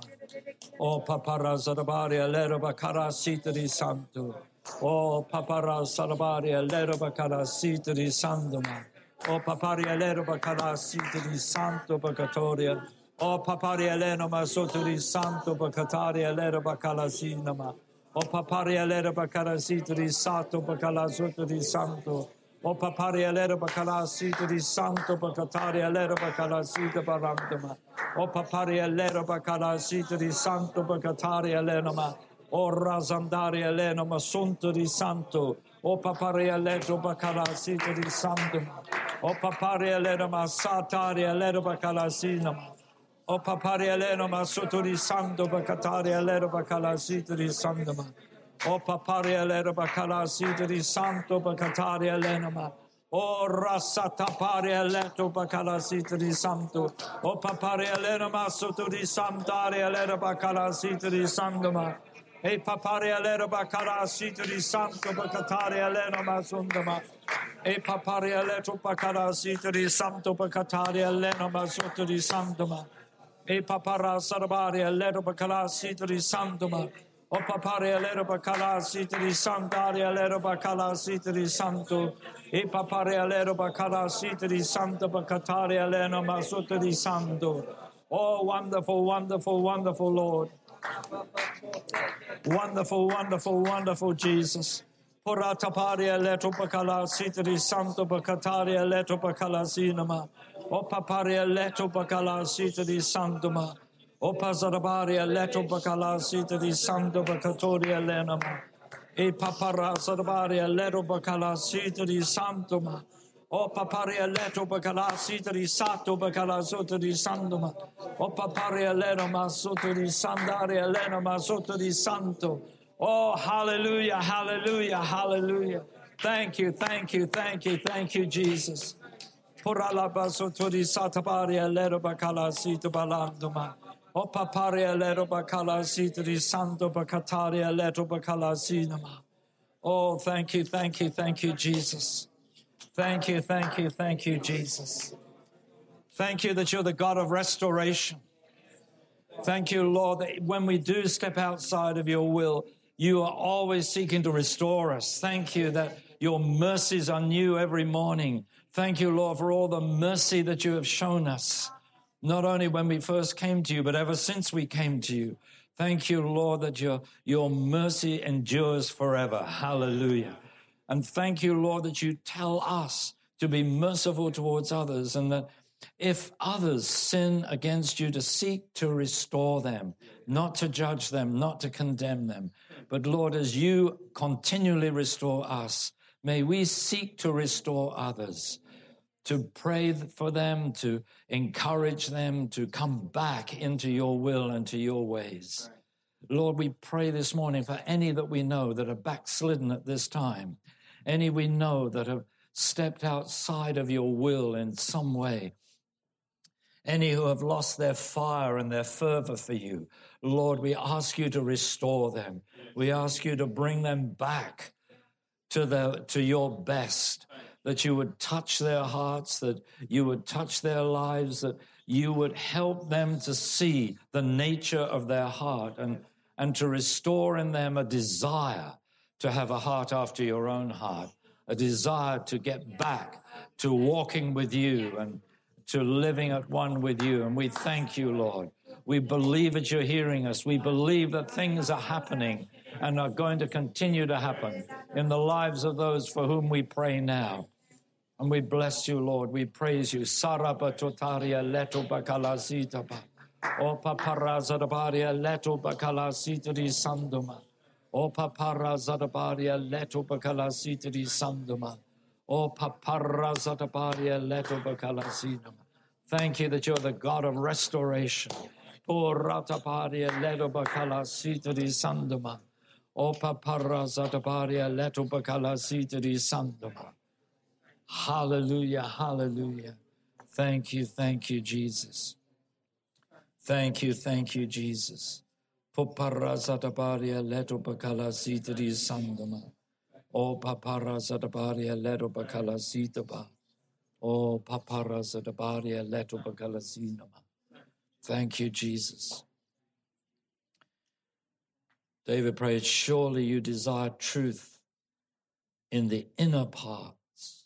O paparazataparia leto bacala sita di santo. O paparazataparia leto bacala sita di sandoma. O paparia leto bacala sita di santo bacatoria. O paparia lenoma sotto di santo bacataria leto bacala sinoma. O paparia leto bacala sita di santo bacala sotto di santo. O paparia lero bacala sita di santo bacataria lero bacala sita barandoma. O paparia lero bacala sita di santo bacataria lenoma. O razandaria lenoma sunto di santo. O paparia lero bacala sita di santo. O paparia lenoma sataria lero bacala sinoma. O paparia lenoma sotto di santo bacataria lero bacala sita di sandoma. O paparia lero bacala sita di santo bacataria lenoma. O rassataparia leto bacala sita di santo. O paparia lenoma sotto di santaria lero bacala sita di sandoma. E paparia lero bacala sita di santo bacataria lenoma sundoma. E paparia leto bacala sita di santo bacataria lenoma sotto di sandoma. E papara sarabaria leto bacala sita di sandoma. O paparia lero bacala sita di santaria lero bacala sita di santo. E paparia lero bacala sita di santo bacataria leno masuta di santo. Oh, wonderful, wonderful, wonderful Lord. Wonderful, wonderful, wonderful Jesus. Porataparia leto bacala sita di santo bacataria leto bacala sinoma. O paparia leto bacala sita di santoma. O pasarabaria leto bacala sita di santo bacatoria lenoma. E papara sarabaria leto bacala sita di santoma. O paparia leto bacala sita di sato bacala sotto di sandoma. O paparia lenoma sotto di sandaria lenoma sotto di santo. Oh, hallelujah, hallelujah, hallelujah. Thank you, thank you, thank you, thank you, Jesus. Poralaba sotto di sataparia lero bacala sita balandoma. O paparia lero bacala sita di santo bacataria lero bacala sinama. Oh, thank you, thank you, thank you, Jesus. Thank you, thank you, thank you, Jesus. Thank you that you're the God of restoration. Thank you, Lord, that when we do step outside of your will, you are always seeking to restore us. Thank you that your mercies are new every morning. Thank you, Lord, for all the mercy that you have shown us, not only when we first came to you, but ever since we came to you. Thank you, Lord, that your mercy endures forever. Hallelujah. And thank you, Lord, that you tell us to be merciful towards others, and that if others sin against you, to seek to restore them, not to judge them, not to condemn them. But Lord, as you continually restore us, may we seek to restore others, to pray for them, to encourage them, to come back into your will and to your ways. Lord, we pray this morning for any that we know that are backslidden at this time, any we know that have stepped outside of your will in some way. Any who have lost their fire and their fervor for you, Lord, we ask you to restore them. We ask you to bring them back to your best, that you would touch their hearts, that you would touch their lives, that you would help them to see the nature of their heart and to restore in them a desire to have a heart after your own heart, a desire to get back to walking with you and to living at one with you. And we thank you, Lord. We believe that you're hearing us. We believe that things are happening and are going to continue to happen in the lives of those for whom we pray now. And we bless you, Lord. We praise you. Saraba totaria leto bakala sitaba. O papara zadabaria leto bakala sitari sanduma. O papara zadabaria leto bakala sitari sanduma. O papara zadabaria leto bakala sitama. Thank you that you're the God of restoration. O rataparia leto bakala sitari sanduma. O papara zadabaria leto bakala sitari sanduma. Hallelujah, hallelujah. Thank you, Jesus. Thank you, Jesus. Popara zadabaria leto bakala sitari sanduma. O papara zadabaria leto bakala sitaba. O papara zadabaria leto bakala sinama. Thank you, Jesus. David prayed, surely you desire truth in the inner parts,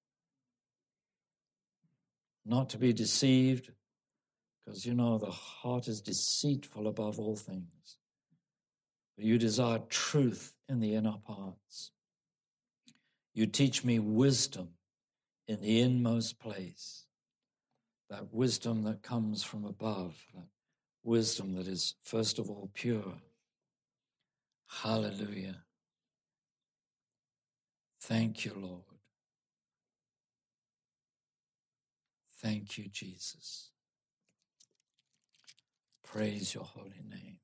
not to be deceived, because you know the heart is deceitful above all things. But you desire truth in the inner parts. You teach me wisdom in the inmost place, that wisdom that comes from above, that wisdom that is first of all pure. Hallelujah. Thank you, Lord. Thank you, Jesus. Praise your holy name.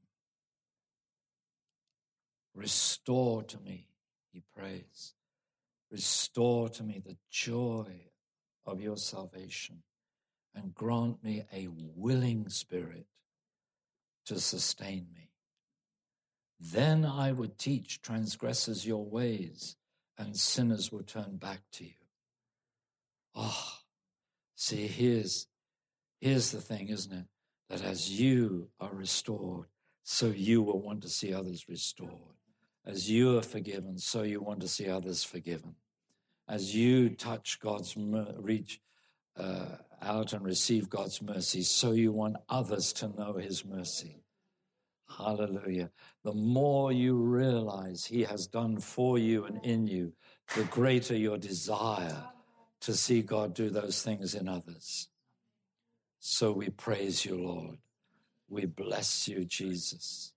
Restore to me, he prays. Restore to me the joy of your salvation and grant me a willing spirit to sustain me. Then I would teach transgressors your ways and sinners will turn back to you. Oh, see, here's the thing, isn't it? That as you are restored, so you will want to see others restored. As you are forgiven, so you want to see others forgiven. As you touch God's reach out and receive God's mercy, so you want others to know his mercy. Hallelujah. The more you realize he has done for you and in you, the greater your desire to see God do those things in others. So we praise you, Lord. We bless you, Jesus.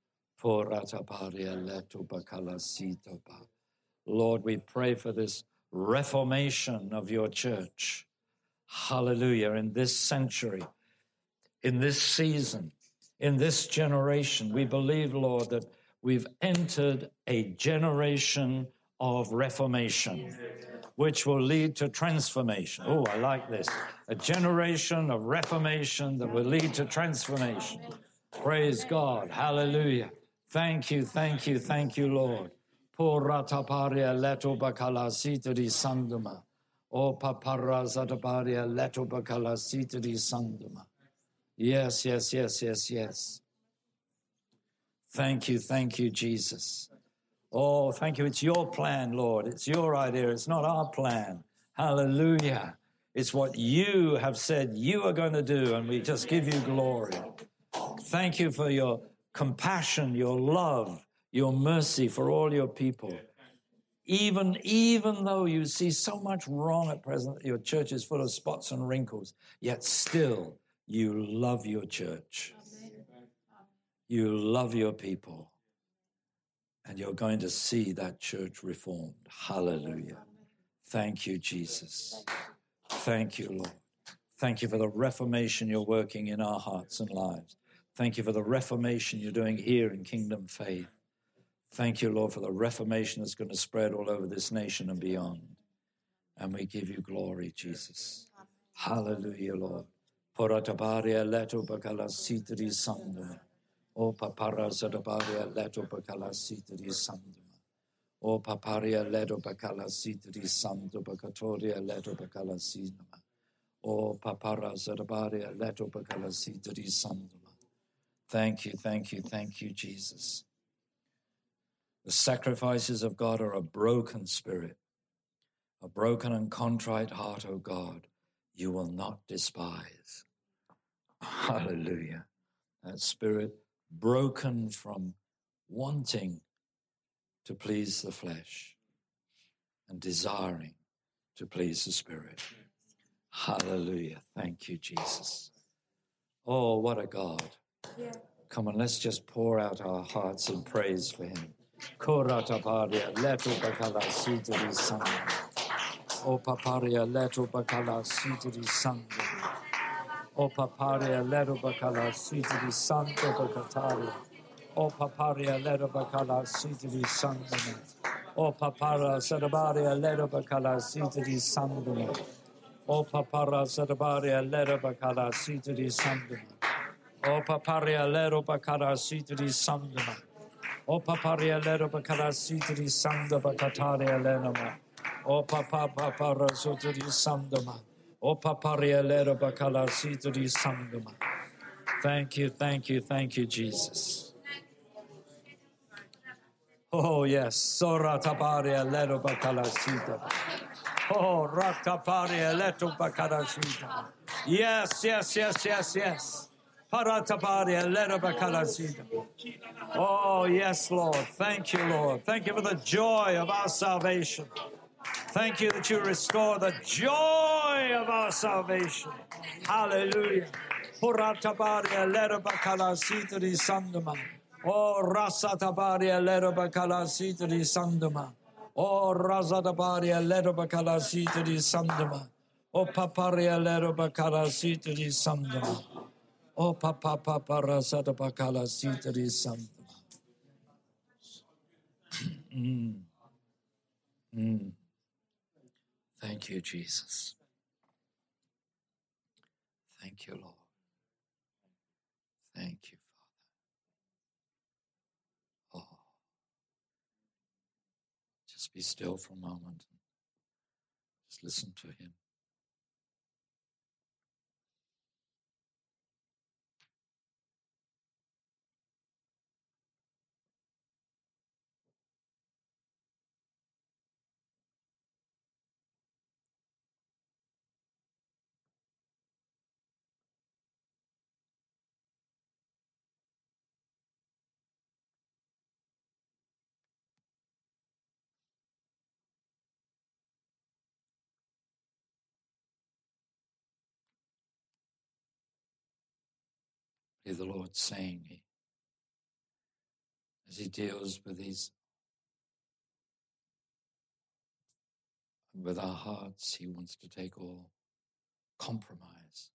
Lord, we pray for this reformation of your church. Hallelujah. In this century, in this season, in this generation, we believe, Lord, that we've entered a generation of reformation, which will lead to transformation. Oh, I like this. A generation of reformation that will lead to transformation. Praise God. Hallelujah. Thank you, Lord. Porataparia leto bakala sitri sanduma. O papara zataparia leto bakala sitri sanduma. Yes. Thank you, Jesus. Oh, thank you. It's your plan, Lord. It's your idea. It's not our plan. Hallelujah. It's what you have said you are going to do, and we just give you glory. Thank you for your compassion, your love, your mercy for all your people. Even though you see so much wrong at present, your church is full of spots and wrinkles, yet still you love your church. You love your people. And you're going to see that church reformed. Hallelujah. Thank you, Jesus. Thank you, Lord. Thank you for the reformation you're working in our hearts and lives. Thank you for the reformation you're doing here in Kingdom Faith. Thank you, Lord, for the reformation that's going to spread all over this nation and beyond. And we give you glory, Jesus. Hallelujah, Lord. Poratabaria leto bacala sitri sanduma. O papara zadabaria leto bacala sitri sanduma. O paparia leto bacala sitri sandu bacatoria leto bacala sinuma. O papara zadabaria leto bacala sitri sanduma. Thank you, Jesus. The sacrifices of God are a broken spirit, a broken and contrite heart, O God, you will not despise. Hallelujah. That spirit broken from wanting to please the flesh and desiring to please the Spirit. Hallelujah. Thank you, Jesus. Oh, what a God. Yeah. Come on, let's just pour out our hearts in praise for him. Korataparia leto bakala sitiri sandam. O paparia leto bakala sitiri sandam. O paparia leto bakala sitiri santo bakataria. O paparia leto bakala sitiri sandam. O papara sadabaria leto bakala sitiri sandam. O papara sadabaria leto bakala sitiri sandam. O paparia leto bakala sitiri sandam. O paparia lero bakara sitri sanda bakataria lenama. O papa papara sotri sandama. O paparia lero bakala sitri sandama. Thank you, Jesus. Oh yes, sora taparia lero bakala sita. Oh rataparia leto bakala sita. Yes. Parataparia lero bakala sita. Oh, yes, Lord. Thank you, Lord. Thank you for the joy of our salvation. Thank you that you restore the joy of our salvation. Hallelujah. Puratabaria lerabakala sitri sandama. Oh, rasatabaria lerabakala sitri sandama. Oh, razatabaria lerabakala sitri sandama. Oh, paparia lerabakala sitri sandama. Oh, papa rasatabakalala sitri sandama. Thank you, Jesus. Thank you, Lord. Thank you, Father. Oh, just be still for a moment. Just listen to him. Hear the Lord saying, as he deals with our hearts, he wants to take all compromise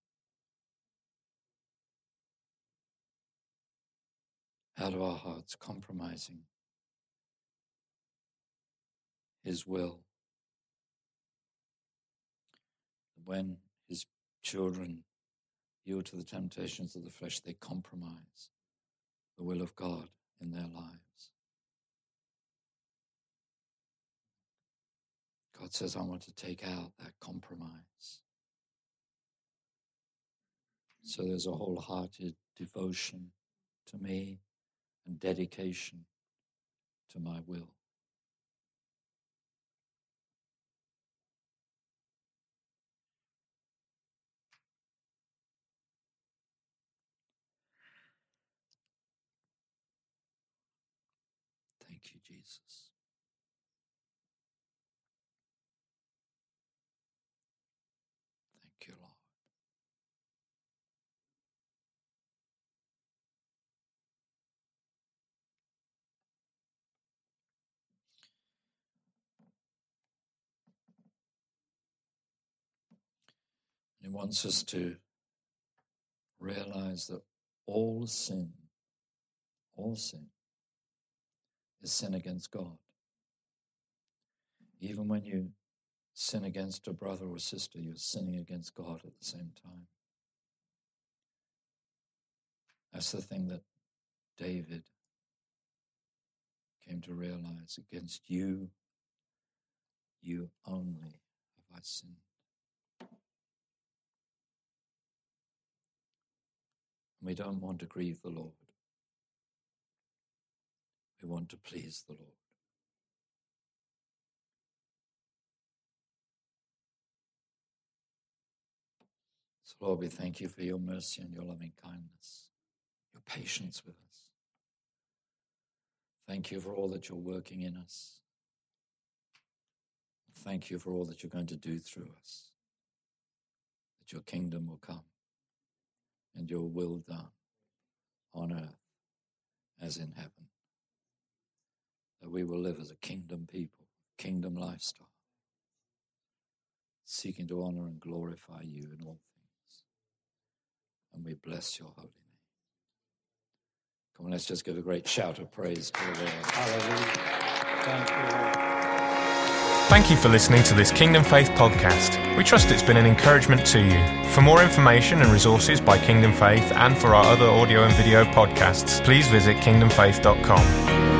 out of our hearts, compromising his will. When his children yield to the temptations of the flesh, they compromise the will of God in their lives. God says, I want to take out that compromise. So there's a wholehearted devotion to me and dedication to my will. Thank you, Jesus. Thank you, Lord. He wants us to realize that all sin is sin against God. Even when you sin against a brother or sister, you're sinning against God at the same time. That's the thing that David came to realize. Against you, you only have I sinned. And we don't want to grieve the Lord. We want to please the Lord. So Lord, we thank you for your mercy and your loving kindness, your patience with us. Thank you for all that you're working in us. Thank you for all that you're going to do through us, that your kingdom will come and your will done on earth as in heaven, that we will live as a kingdom people, kingdom lifestyle, seeking to honor and glorify you in all things. And we bless your holy name. Come on, let's just give a great shout of praise to the Lord. Hallelujah. Thank you, Lord. Thank you for listening to this Kingdom Faith podcast. We trust it's been an encouragement to you. For more information and resources by Kingdom Faith and for our other audio and video podcasts, please visit kingdomfaith.com.